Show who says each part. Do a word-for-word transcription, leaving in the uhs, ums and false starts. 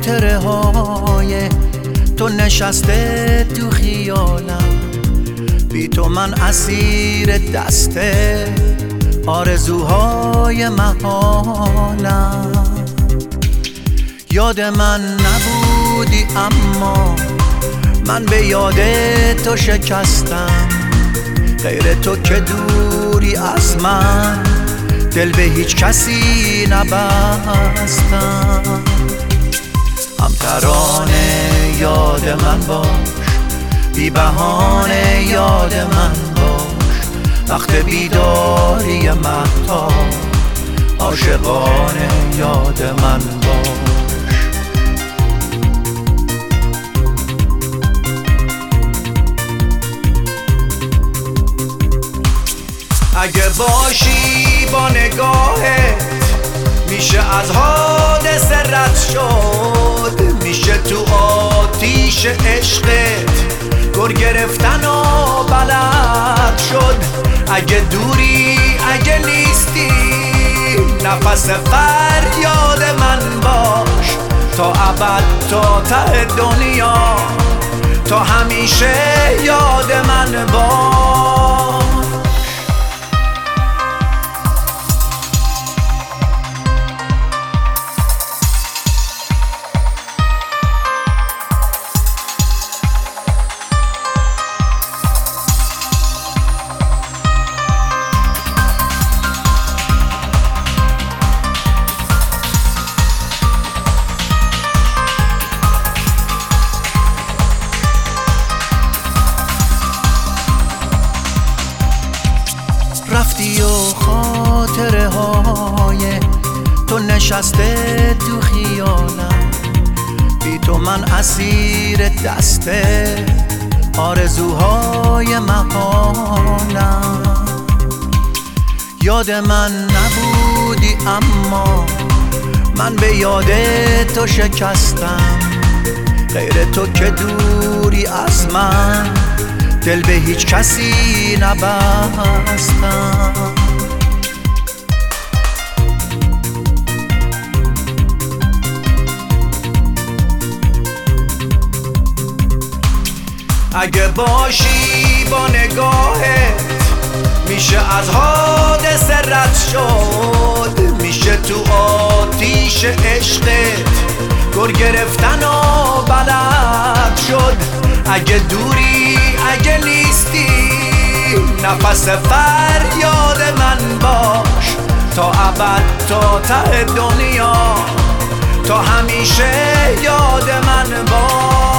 Speaker 1: خاطره های تو نشسته تو خیالم، بی تو من اسیر دست آرزوهای محالم. یاد من نبودی اما من به یاد تو شکستم، غیر تو که دوری از من دل به هیچ کسی نبستم. هم ترانه یاد من باش، بی بهانه یاد من باش، وقت بیداری مهتاب عاشقانه یاد من باش. اگه باشی با نگاهت میشه از حادثه رد شد، میشه تو آتیش عشقت گر گرفتن و بلد شد. اگه دوری اگه نیستی نفس فریاد من باش، تا ابد تا ته دنیا تا همیشه یاد من باش. رفتی و خاطره های تو نشسته تو خیالم، بی تو من اسیر دست آرزوهای محالم. یاد من نبودی اما من به یاد تو شکستم، غیر تو که دوری از من دل به هیچ کسی نبستم. اگه باشی با نگاهت میشه از حادثه رد شد، میشه تو آتیش عشقت گر گرفتن و بلد شد. اگه دوری اگه نیستی نفس فریاد من باش، تا ابد تا ته دنیا تا همیشه یاد من باش.